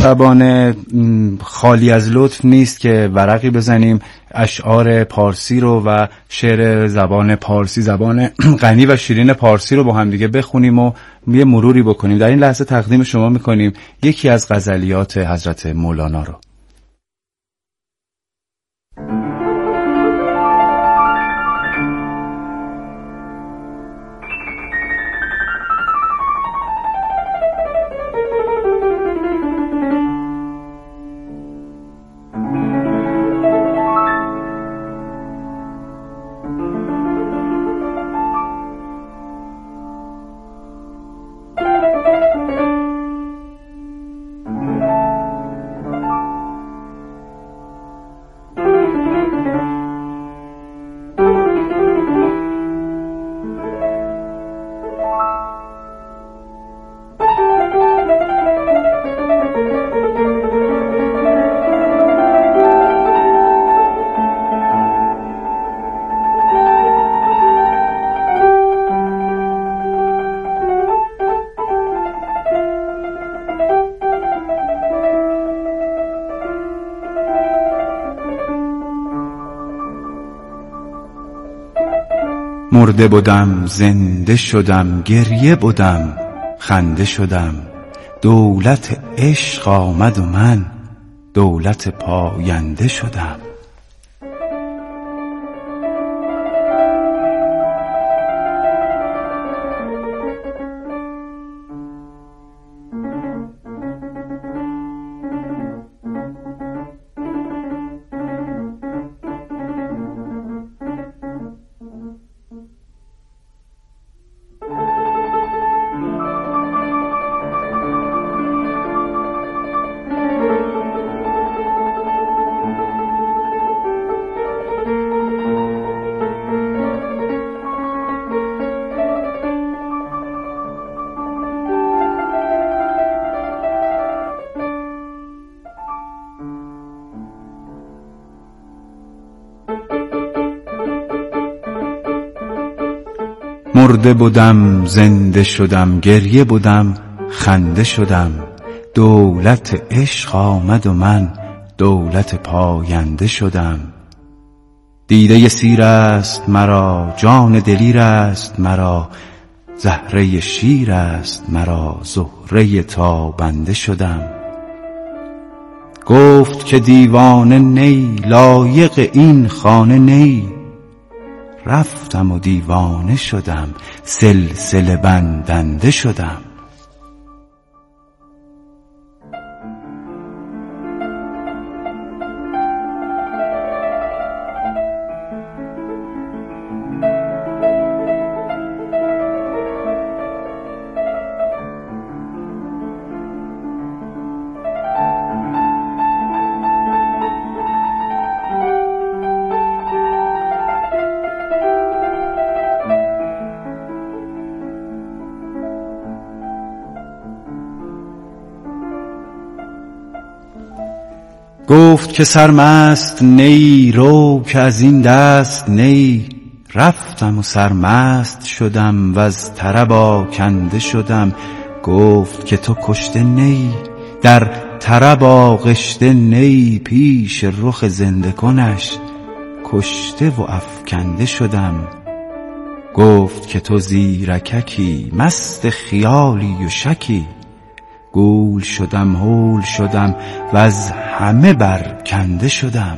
زبان خالی از لطف نیست که ورقی بزنیم اشعار پارسی رو و شعر زبان پارسی، زبان غنی و شیرین پارسی رو با هم دیگه بخونیم و یه مروری بکنیم. در این لحظه تقدیم شما میکنیم یکی از غزلیات حضرت مولانا رو. مرده بودم زنده شدم، گریه بودم خنده شدم، دولت عشق آمد و من دولت پاینده شدم. مرده بودم زنده شدم، گریه بودم خنده شدم، دولت عشق آمد و من دولت پاینده شدم. دیده سیر است مرا، جان دلیر است مرا، زهره شیر است مرا، زهره تابنده شدم. گفت که دیوانه نی، لایق این خانه نی، رفتم و دیوانه شدم، سلسله بندنده شدم. گفت که سرمست نی، رو که از این دست نی، رفتم و سرمست شدم و از طرب آکنده شدم. گفت که تو کشته نی، در طرب آغشته نی، پیش رخ زنده کنش کشته و افکنده شدم. گفت که تو زیرککی، مست خیالی و شکی، گول شدم هول شدم و از همه برکنده شدم.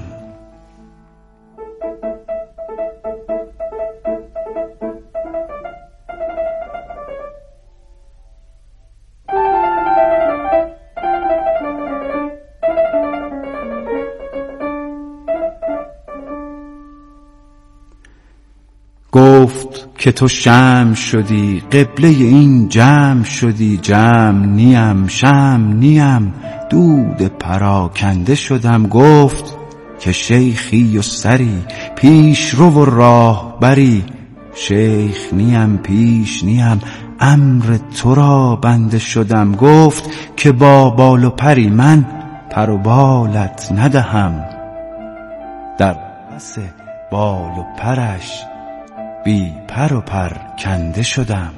گفت که تو شمع شدی، قبله این جمع شدی، جمع نیم شمع نیم، دود پراکنده شدم. گفت که شیخی و سری، پیش رو و راه بری، شیخ نیم پیش نیم، امر تو را بنده شدم. گفت که با بال و پری، من پر و بالت ندهم، در پس بال و پرش بی پر و پر کنده شدم.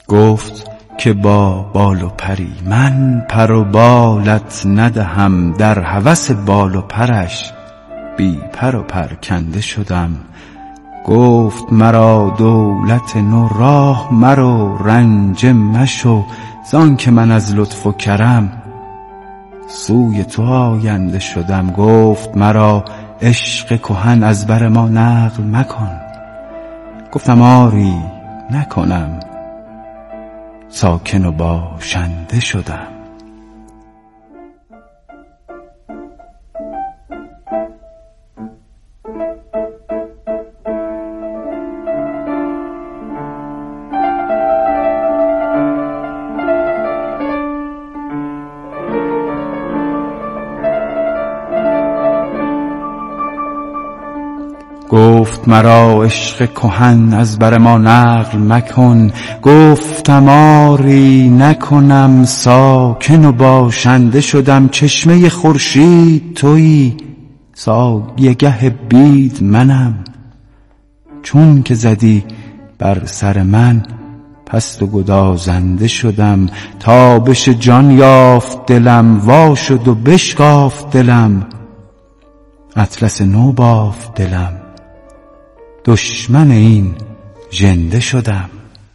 گفت که با بال و پری من پر و بالت ندهم، در هوس بال و پرش بی پر و پر کنده شدم. گفت مرا دولت نو راه مرو، رنجه مشو زان که من از لطف و کرم سوی تو آینده شدم. گفت مرا عشق کهن از بر ما نقل مکن، گفتم آری نکنم، ساکن و باشنده شدم. گفت مرا عشق کهن از بر ما نقل مکن، گفتم آری نکنم، ساکن و باشنده شدم. چشمه خورشید تویی، سایه گه بید منم، چون که زدی بر سر من پست و گدازنده شدم. تابش جان یافت دلم، وا شد و بشکافت دلم، اطلس نو بافت دلم، دشمن این ژنده شدم.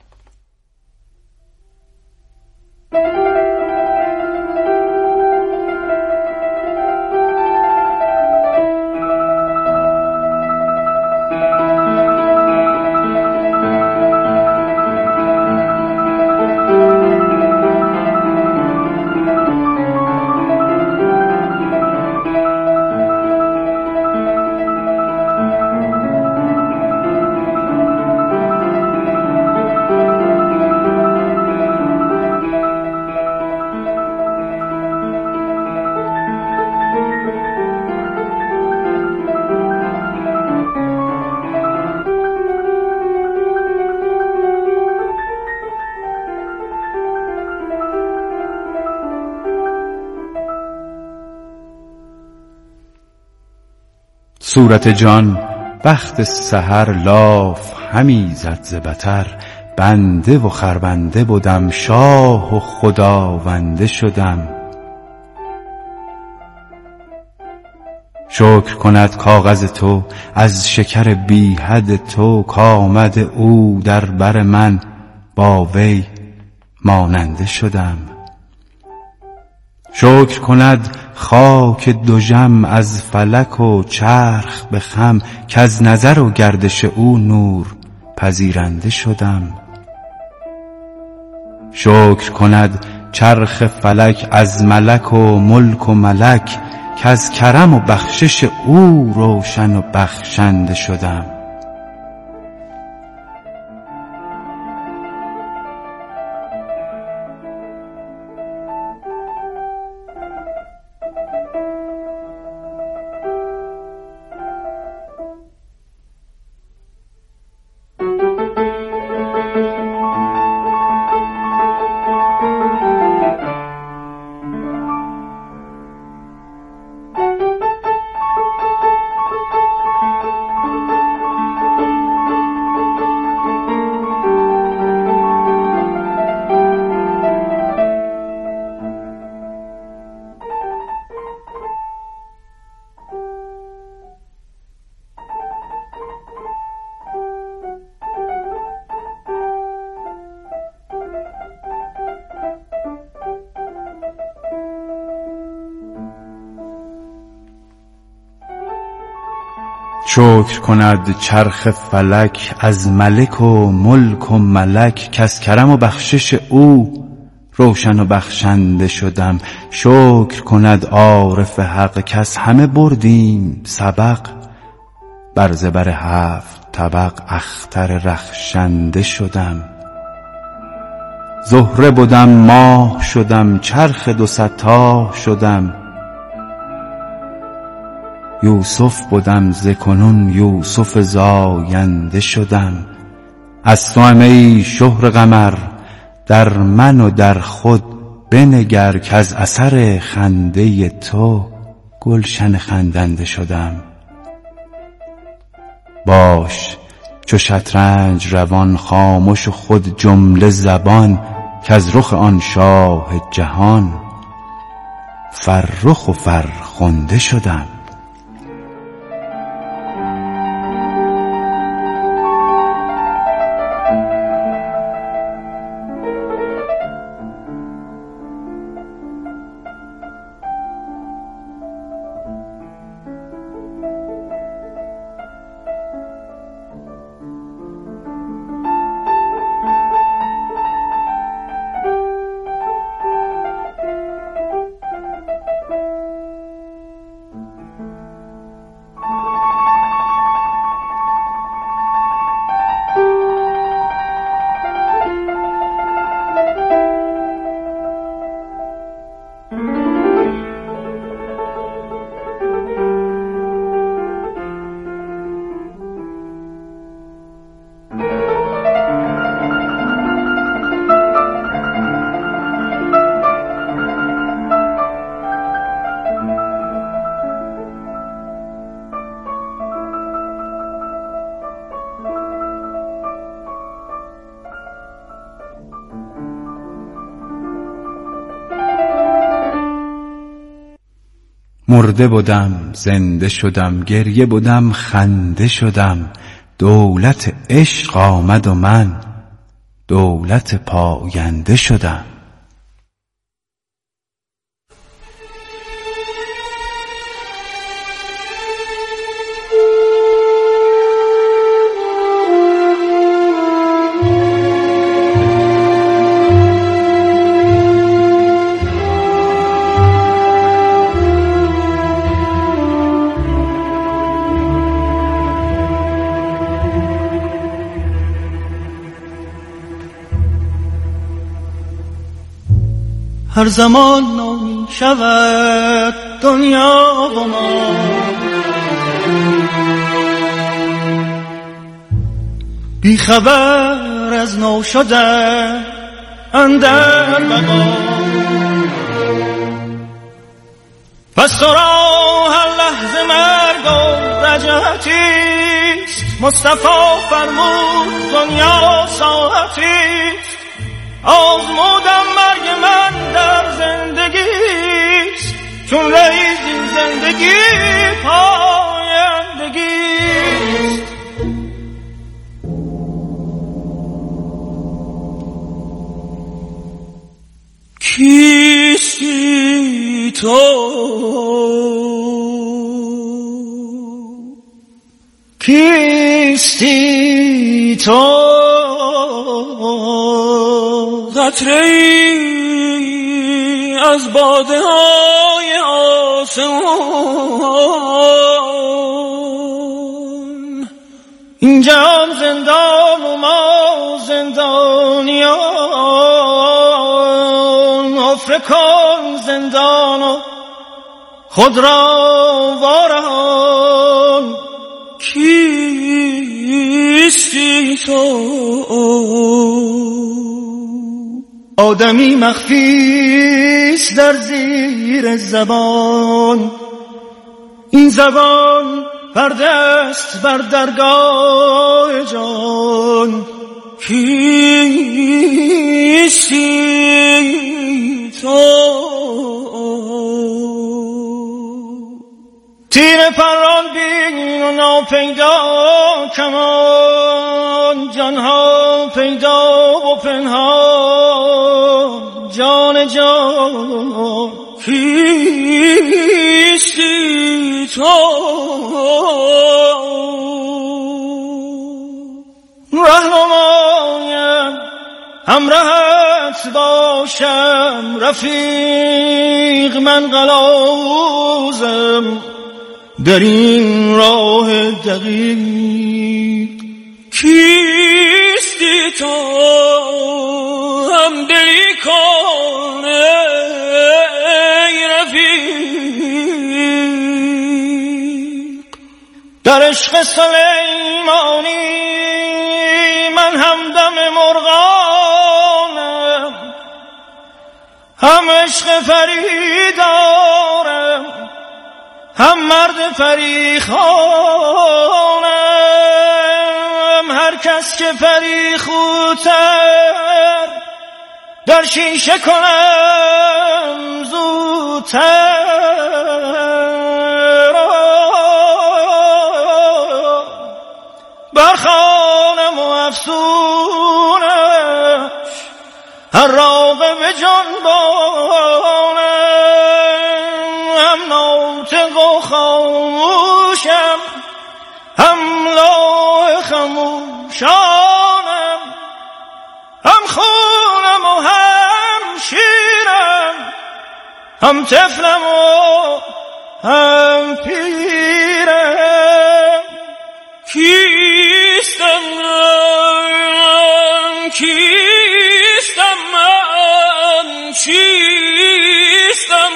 صورت جان وقت سحر لاف همی زد ز بطر، بنده و خربنده بدم، شاه و خداونده شدم. شکر کند کاغذ تو از شکر بی حد تو، کآمد او در بر من با وی ماننده شدم. شکر کند خاک دژم از فلک و چرخ به خم، کز نظر و گردش او نور پذیرنده شدم. شکر کند چرخ فلک از ملک و ملک و ملک، کز کرم و بخشش او روشن و بخشنده شدم. شکر کند چرخ فلک از ملک و ملک و ملک، کز کرم و بخشش او روشن و بخشنده شدم. شکر کند عارف حق کز همه بردیم سبق، بر زبر 7 طبق اختر رخشنده شدم. زهره بدم ماه شدم، چرخ 200 تاه شدم. یوسف بدم ز کنون یوسف زاینده شدم. از توام ای شهر قمر، در من و در خود بنگر، کز اثر خنده تو گلشن خندنده شدم. باش چو شطرنج روان خاموش و خود جمله زبان، کز رخ آن شاه جهان فرخ و فرخنده شدم. مرده بدم زنده شدم، گریه بدم خنده شدم، دولت عشق آمد و من دولت پاینده شدم. هر زمان نو شود دنیا و ما، بی خبر از نو شده اندر بقا. پس تو را هر لحظه مرگ و رجعتیست، مصطفی فرمود دنیا ساعتیست. آزمودم مرگ من در زندگیست، چون رئیس این زندگی پایندگیست. کیستی تو کیستی تو قطره‌ای از باده های آسمان. این جهان زندان و ما زندانیان، حفره کن زندان و خود را وارهان. کیستی تو آدمی مخفیست در زیر زبان، این زبان پرده است بر درگاه جان. کیستی تو تیر پران بین و ناپیدا کمان، جانها پیدا و پنهان جان جان. کیستی تو رهنمایم همراهت باشم، رفیق من قلاوزم در این راه دقیق. کیستی تو هم دلی کن ای رفیق. در عشق سلیمانی من همدم مرغانم، هم عشق فریدارم، هم مرد فریخانم، هر کس که پری خوتر در شیشه کنم زودتر برخانم و افسونش هر راقه به جنبانم هم ناطق و خاموشم هم لوح خموشانم هم خونم و هم شیرم هم طفلم و هم پیرم کیستم من کیستم من چیستم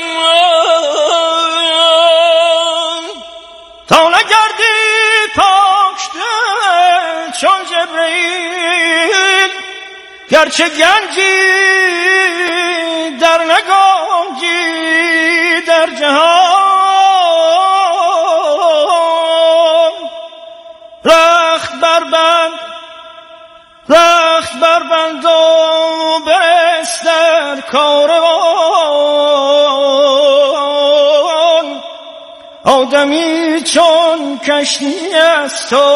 من تا نگردی پاک دل چون جبرئیل گرچه گنجی در نگنجی در جهان رخت بربند و بستر کاروان آدمی چون کشتی است و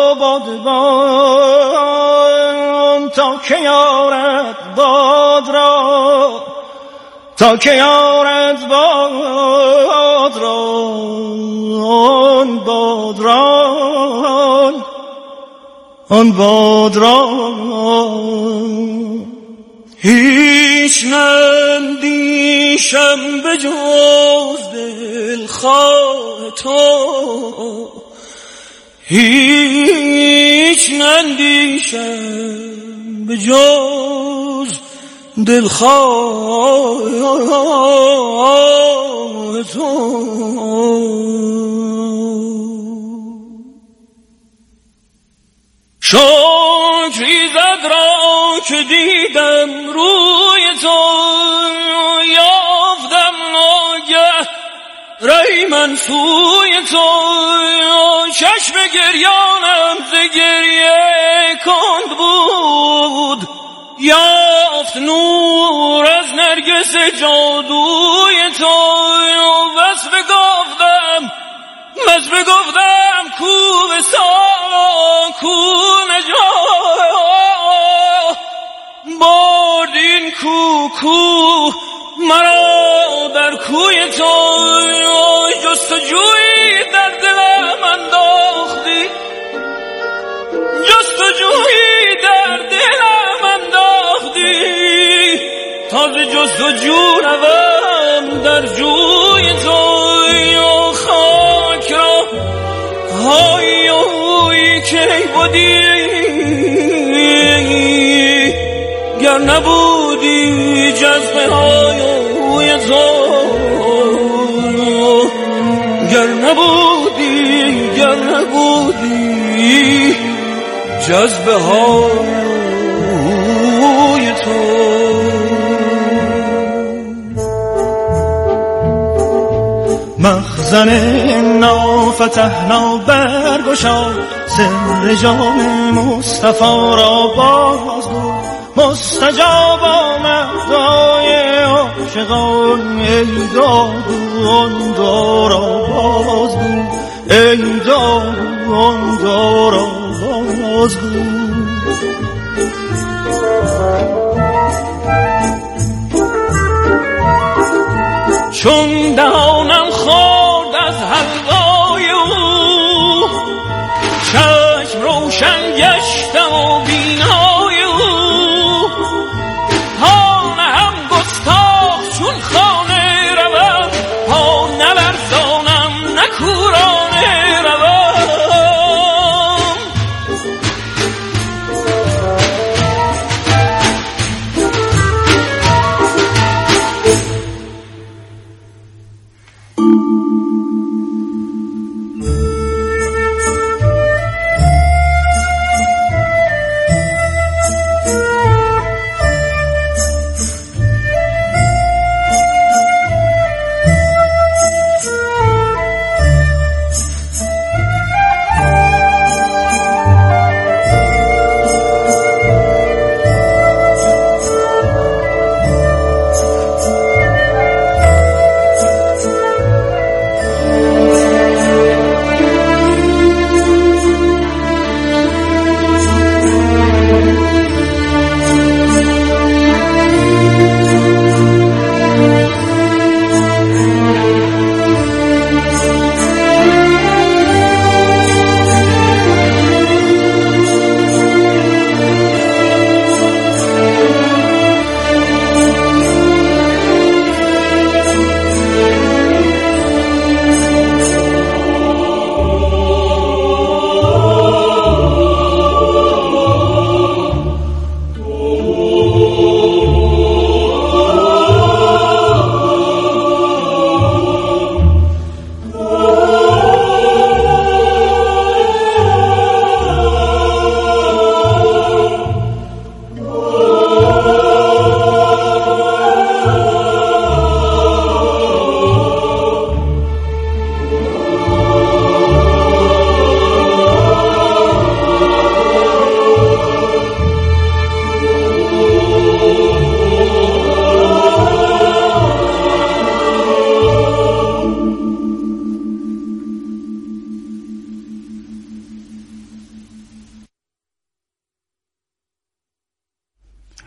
بادبان تا که یارد باد را تا که یارد باد را آن باد را آن باد را هیچ نندیشم به جز دلخواه تو هیچ نندیشم به جز دلخواه تو شکری زد را که دیدم روی تو یافتم ناگه رای من سوی تو چشم گریانم ز گریه کند بود یافت نور از نرگس جادوی تو بس بگفتم کو وصال و کو نجات برد این کو مرا در کوی تو جستجویی در دلم انداختی جستجویی در دلم انداختی تازه جستجو روم در جوی تو خاک را های اوی که بودی گر نبودی جذبه های اوی تو گر نبودی جذبه های تو مخزن نافتحنا برگشا سر جام مصطفی را بازگو مستجاب آمد دعای عاشقان ای دادو آن دعا را بازگو ای دادو آن دعا را بازگو چون دهانم خورد از حلوای او چشم روشن گشتم و بینای او پا نهم گستاخ چون خانه روم پا نلرزانم نه کورانه روم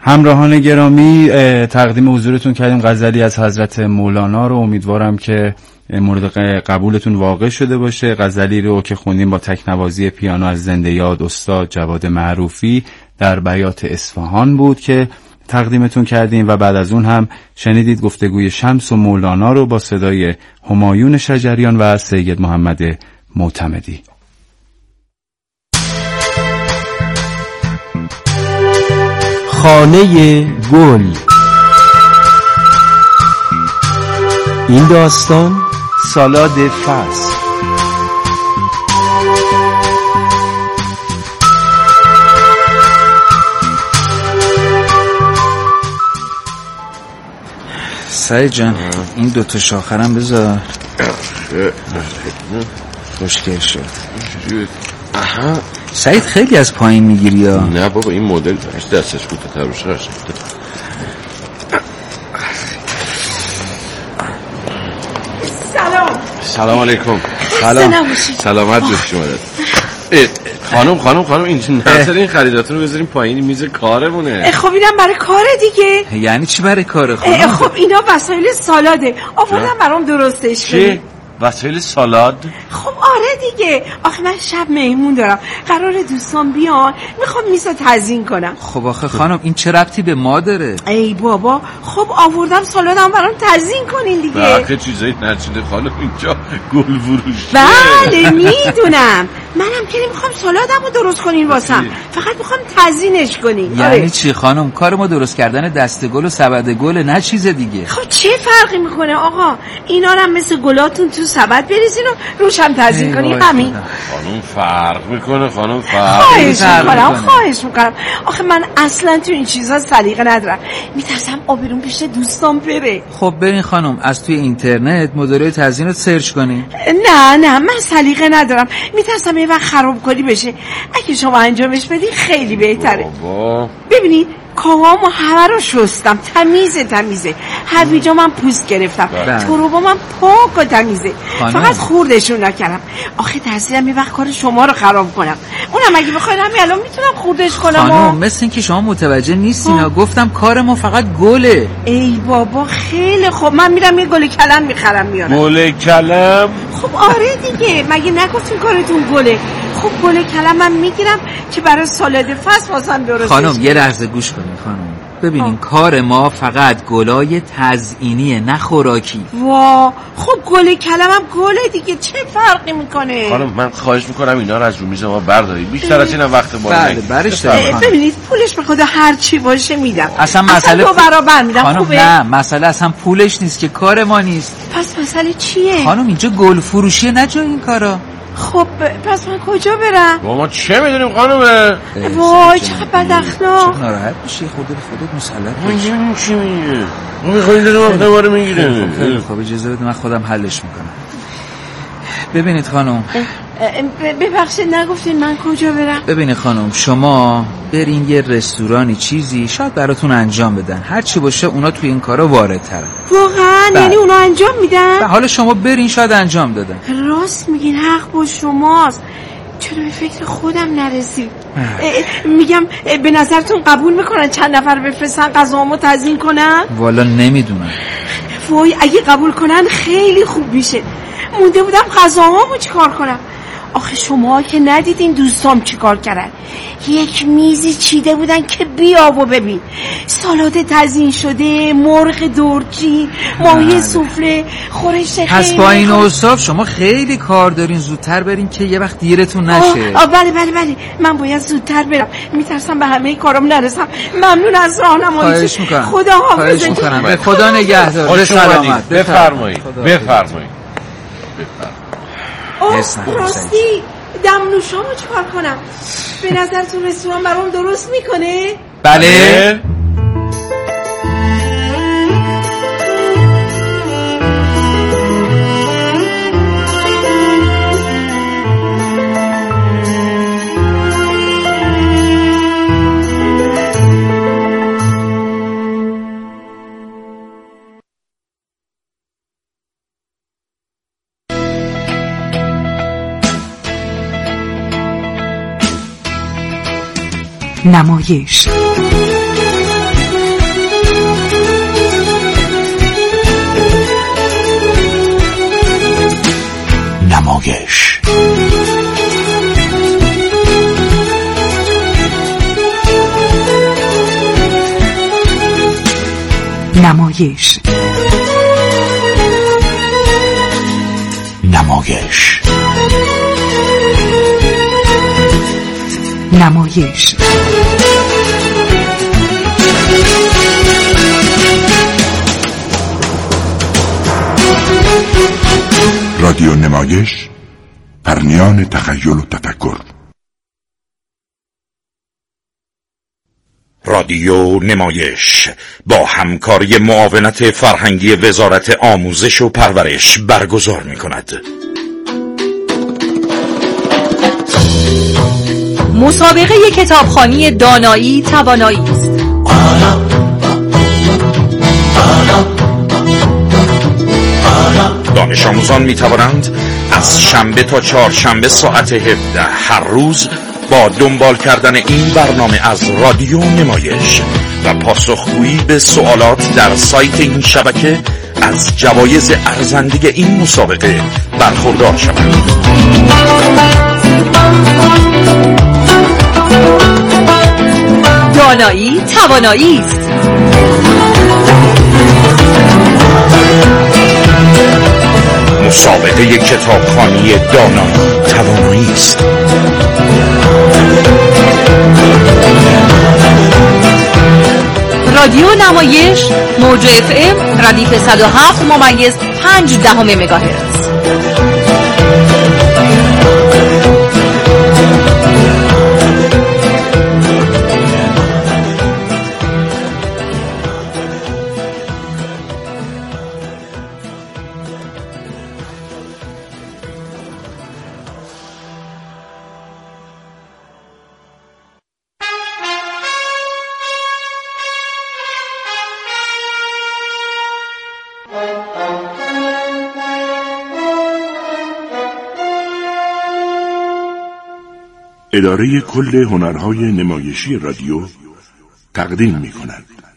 همراهان گرامی، تقدیم حضورتون کردیم غزلی از حضرت مولانا رو. امیدوارم که مورد قبولتون واقع شده باشه. غزلی رو که خوندیم با تکنوازی پیانو از زنده یاد استاد جواد معروفی در بیات اصفهان بود که تقدیمتون کردیم و بعد از اون هم شنیدید گفتگوی شمس و مولانا رو با صدای همایون شجریان و سید محمد معتمدی. خانه گل. این داستان سالاد فصل. سعید جان این دوتا شاخرم بذار. خوشگل شد. سعید خیلی از پایین میگیری یا؟ نه بابا این مدل دستش کوتاه‌تر باشه. سلام علیکم. سلامت باشید. خانم اینجا نظر این خریداتون رو بذاریم پایین میز کارمونه. خب اینم برای کاره دیگه. یعنی چی برای کاره خانم؟ خب اینا وسایل سالاده، آوردم برام درستش کنی. چی؟ وسایل سالاد؟ خب آره دیگه، آخه من شب مهمون دارم، قرار دوستان بیان، میخوام میزو تزیین کنم. خب آخه خانم این چه ربطی به ما داره؟ ای بابا، خب آوردم سالادم برام تزیین کنین دیگه. آخه چیزایی نچیده خانم، اینجا گل فروشیه. بله میدونم، منم که نمیخوام سالادمو درست کنین واسم، فقط میخوام تزیینش کنین. یعنی چی خانم؟ کار ما درست کردن دسته گل و سبد گل، نه چیز دیگه. خب چه فرقی میکنه آقا؟ اینا رو هم مثل گلاتون تو سبد بریزین و روشم تزیین کنین، همین. خانم فرق میکنه خانم. خواهش میکنم. آخه من اصلا تو این چیزا سلیقه ندارم، میترسم آبروم پیش دوستان بره. خب برین خانم از توی اینترنت مدل تزیین رو سرچ کنین. نه من سلیقه ندارم، میترسم یه وقت خرابکاری بشه. اگه شما انجامش بدین خیلی بهتره. بابا ببینید کاوامو همه رو شستم، تمیزه. هویجامم پوست گرفتم، تروبامم پاک و تمیزه، فقط خوردشون نکردم. آخه ترسیدم یه وقت کار شما رو خراب کنم. اونم اگه بخواید همین الان میتونم خوردش کنم. خانم مثل این که شما متوجه نیستین. گفتم کار ما فقط گله. ای بابا خیلی خوب، من میرم یه گل کلم میخرم میارم. گل کلم؟ خب آره دیگه، مگه نگفتین کارتون گله؟ خب گل کلم من میگیرم که برای سالاد فصل واسم درست. خانم یه لحظه گوش کنین خانم. ببینین کار ما فقط گلای تزیینیه نه خوراکی. وا خب گل کلمم گله دیگه، چه فرقی میکنه؟ خانم من خواهش میکنم اینا رو از رو میز ما بردارید، بیشتر از اینم وقت بالا نگیرید. برش ببینید پولش به خدا هر چی باشه میدم. اصلا مسئله دو برابر میدم. خانم خوبه؟ نه مسئله اصلا پولش نیست که، کار ما نیست. پس مسئله چیه؟ خانم اینجا گل فروشیه، نه جای این کارا. خب پس من کجا برم؟ ما چه میدونیم خانمه؟ وای چقدر بد اخلاق. چه ناراحت میشی؟ خودت مسلط باش. من چی میگه؟ ما میخوایم داریم وقت ما رو میگیره. خب اجازه بده من خودم حلش میکنم. ببینید خانم، ببخشید نگفتین من کجا برم؟ ببینید خانم شما برین یه رستورانی چیزی شاید براتون انجام بدن، هر چی باشه اونا توی این کارا واردترن. واقعا؟ یعنی اونا انجام میدن؟ حالا شما برین شاید انجام دادن. راست میگین، حق با شماست. چرا به فکر خودم نرسید؟ میگم به نظرتون قبول میکنن چند نفر بفرستن غذامو تزیین کنن؟ والا نمیدونم. وای اگه قبول کنن خیلی خوب میشه. مونده بودم غذامو چیکار کنم. آخه شما که ندیدین دوستام چیکار کردن؟ یک میزی چیده بودن که بیا و ببین، سالاد تزیین شده، مرغ دورچی، ماهی سوفله، خورش خیلی. پس با این اوصاف شما خیلی کار دارین، زودتر برین که یه وقت دیرتون نشه. بله من باید زودتر برم، میترسم به همه کارم نرسم. ممنون از راهنمایی. خواهش میکنم. خدا حافظتون. به خدا نگهدار. به سلامت. بفرمایید. راستی دمنوشامو چیکار کنم؟ به نظرتون رستوران برام درست میکنه؟ بله. نمایش نمایش. نمایش. نمایش. نمایش. رادیو نمایش، پرنیان تخیل و تفکر. رادیو نمایش با همکاری معاونت فرهنگی وزارت آموزش و پرورش برگزار می‌کند. مسابقه کتابخوانی دانایی توانایی است. دانش آموزان می توانند از شنبه تا چهارشنبه ساعت 17 هر روز با دنبال کردن این برنامه از رادیو نمایش و پاسخگویی به سوالات در سایت این شبکه از جوایز ارزنده این مسابقه برخوردار شوند. دانایی توانایی است. مسابقه کتابخوانی دانایی توانایی است. رادیو نمایش موج FM ردیف 107.5 مگاهرتز. اداره کل هنرهای نمایشی رادیو تقدیم می‌کند.